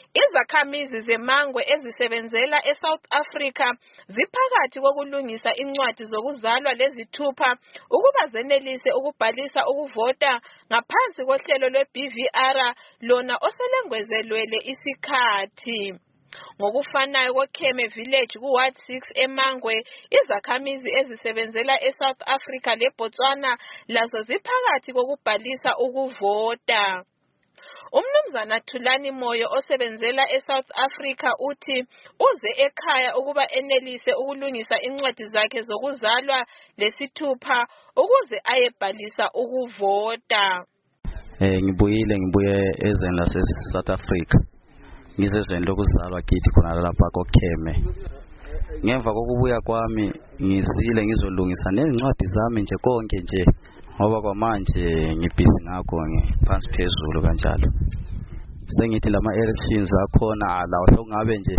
Izakhamizi zeMangwe ezisebenzela eSouth Africa ziphakathi kokulungisa incwadi zokuzalwa lezithupha ukuba zenelise ukubhalisa ukuvota ngaphansi kohlelo lwe-BVR lona oselengwezelwele isikhathi. Ngokufanayo koKheme Village kuWard 6 eMangwe, izakhamizi ezisebenzela eSouth Africa leBotswana lazo ziphakathi kokubhalisa ukuvota. Umnumzana Thulani Moyo osebenzela eSouth Africa uthi uze ekhaya ukuba enelise ukulungisa incwadi zakhe zokuzalwa lesithupha ukuze ayebhalisa ukuvota. Ngibuye ezweni laseSouth Africa. Ngizezweni lokuzalwa kithi khona lapha koKheme. Ngemva kokubuya kwami ngizile ngizolungisa nezincwadi zami nje konke nje. Ngoba kwamanje ngibhizi ngakho ngiphansi phezulu kanjalo. Sengithi lama elections akhona lawo sokungabe nje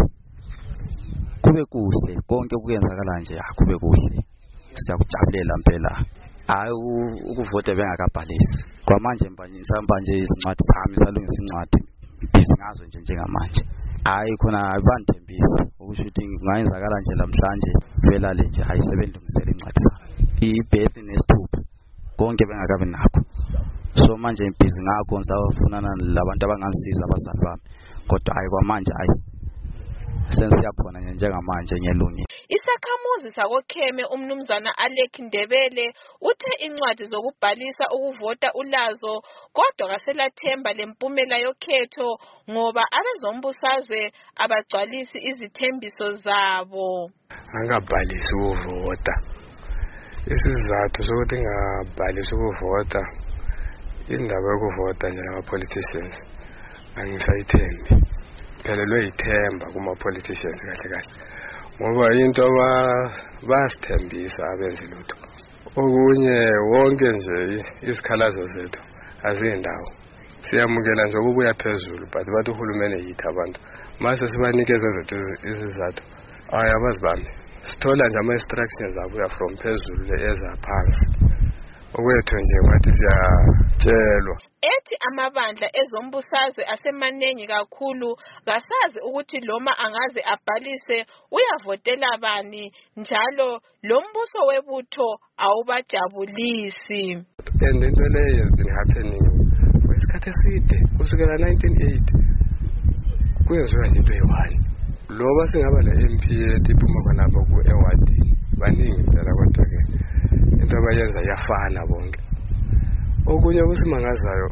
kube kuhle konke kuyenzakala nje akube kuhle. Siyakujabulela impela. Hayi ukuvota bengakabhalisi. Kwamanje nje izincwadi zami salungisa incwadi ngibhizi ngazo nje njengamanje. Hayi khona abanithembisa ukusho ukuthi kungayenzakala nje namhlanje velale nje hayi sebelungisela incwadi zami. Ibirth nesithupha konke bengakabi nakho. So manje ngibhizi ngakho ngisafunana labantu abangangisiza abazali bami. Kodwa hayi kwamanje hayi sensiyaphona njengamanje ngiyelungile. Isakhamuzi sakoKheme umnumzana Alec Ndebele uthe incwadi zokubhalisa ukuvota ulazo kodwa kaselathemba lempumela yokhetho ngoba abezombusazwe abagcwalisi izithembiso zabo. Angabhalisi ukuvota. Isizathu sokuthi ngabhalisi ukuvota indaba yokuvota nje lama politicians angisayithembi. Phelelwe ithemba kuma politicians kahle ngoba into basithembisa abenze lutho. Okunye wonke nje isikhalazo zethu azindawo siyamukela nje ukubuya phezulu but bathi uhulumeni yithi abantu mase sibanikeza zethu izizathu ayabazibambe sithola nje ama instructions abuya from phezulu leza phansi. Okwethu nje ngathi siyatshelwa ethi amabandla ezombusazwe asemanengi kakhulu kasazi ukuthi loma angaze abhalise uyavotela bani njalo lo mbuso webutho awubajabulisi. And into leyo has been happening kwesikhathi eside kusukela 1980 kuyenziwa into eyi-1 loba singaba ne-MP etiphuma khonapho ku-ewardini baningi phela kodwa-ke into abayenza iyafana bonke. Okunye kusimangazayo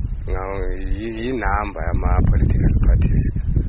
yinamba yama-political parties.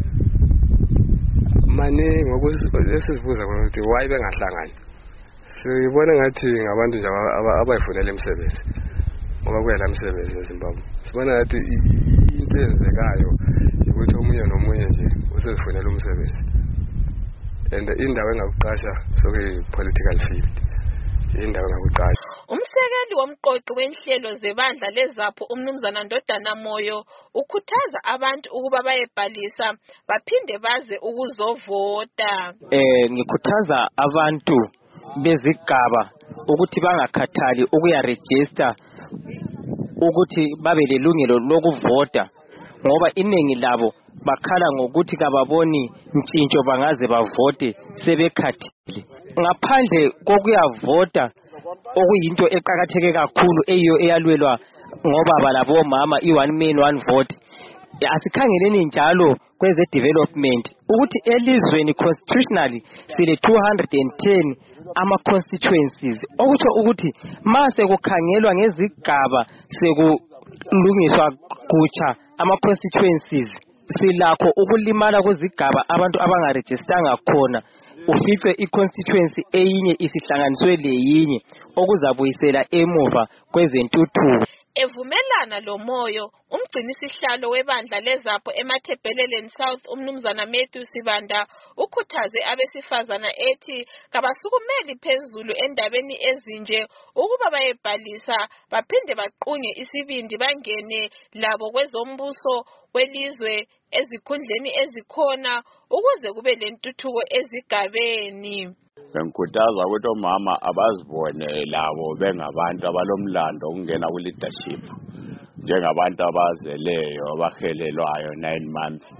Maningi ngokusesizibuza ukuthi why bengahlangani. Sibona ngathi ngabantu nje abayifunela imisebenzi ngoba kuyela imisebenzi eZimbabwe. Sibona ngathi into eyenzekayo ukuthi omunye nomunye nje usezifunela umsebenzi. And indawo engakuqasha sokuyi-political field. Indawo engakuqasha. Umsekeli womqoqi wenhlelo zebandla lezapho umnumzana Ndodana Moyo ukhuthaza abantu ukuba bayebhalisa baphinde baze ukuzovota. Ngikhuthaza abantu bezigaba ukuthi bangakhathali ukuya register ukuthi babe lelungelo lokuvota ngoba iningi labo bakhala ngokuthi kababoni ntshintsho bangaze bavote sebekhathile. Ngaphandle kokuyavota okuyinto eqhakatheke kakhulu eyiyo eyalwelwa ngoba labo mama i1 man 1 vote. Asikhangeleni njalo kweze development ukuthi elizweni constitutionally sile 210 ama constituencies okuthi ukuthi mase kukhangelwa ngezigaba sekulungiswa kutsha ama constituencies silakho ukulimala kwezigaba abantu abangarejistanga khona ufice iconstituency eyinye isihlanganiswe leyinye okuzabuyisela emuva kwezentuthuko. Evumelana lo Moyo umgcinisihlalo webandla lezapho eMathebheleleni South umnumzana Matthew Sibanda ukhuthaze abesifazana ethi kabasukumeli phezulu endabeni ezinje ukuba bayebhalisa baphinde baqunye isibindi bangene labo kwezombuso welizwe ezikhundleni ezikhona ukuze kube lentuthuko ezigabeni. Ngikhuthaza ukuthi omama abazibone labo bengabantu abalomlando ukungena ku leadership njengabantu abazeleyo abahelelwayo 9 months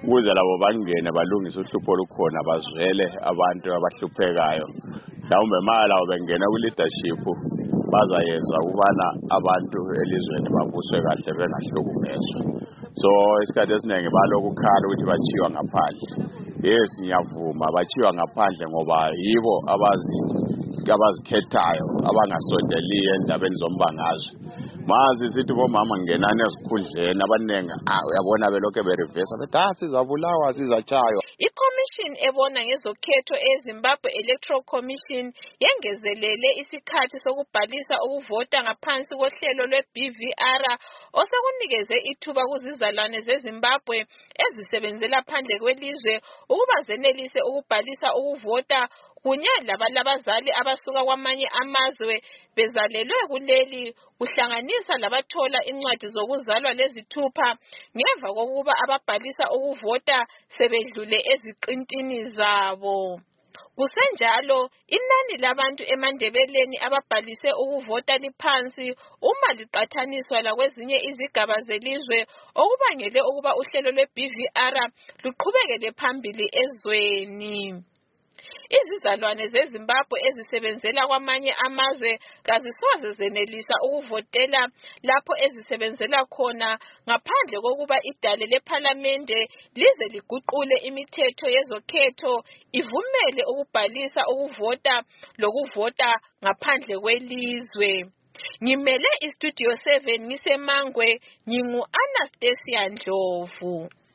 ukuze labo bangene balungise uhlupho olukhona bazwele abantu abahluphekayo mhlawumbe malabo bengena ku-leadership bazayenza ukubana abantu elizweni babuswe kahle bengahlukumezwa. So isikhathi esiningi balokhu khala ukuthi bachiywa ngaphandle. Yes, ngiyavuma bachiywa ngaphandle ngoba yibo abazikhethayo abangasondeliyo endabeni zombangazwe. Mazi sithi bomama ngenani esikhundleni abanengi uyabona belokho berivesa bethi sizabulawa sizachaywa. I-Commission ebona ngezokhetho eZimbabwe Electoral Commission yengezelele isikhathi sokubhalisa ukuvota ngaphansi kohlelo lwe-BVR osekunikeze ithuba kuzizalwane zeZimbabwe ezisebenzela phandle kwelizwe ukuba zenelise ukubhalisa ukuvota kunye labazali abasuka kwamanye amazwe bezalelwe kuleli kuhlanganisa labathola incwadi zokuzalwa lezithupha ngemva kokuba ababhalisa ukuvota sebedlule eziqintini zabo. Kusenjalo inani labantu eMandebeleni ababhalise ukuvota liphansi uma liqathaniswa lakwezinye izigaba zelizwe okubangele ukuba uhlelo lwe-BVR luqhubekele phambili ezweni. Izizalwane zeZimbabwe ezisebenzela kwamanye amazwe kazisoze zenelisa ukuvotela lapho ezisebenzela khona ngaphandle kokuba idale lephalamende lize liguqule imithetho yezokhetho ivumele ukubhalisa ukuvota lokuvota ngaphandle kwelizwe. Ngimele iStudio 7 ngiseMangwe, ngingu Anastasia Ndlovu.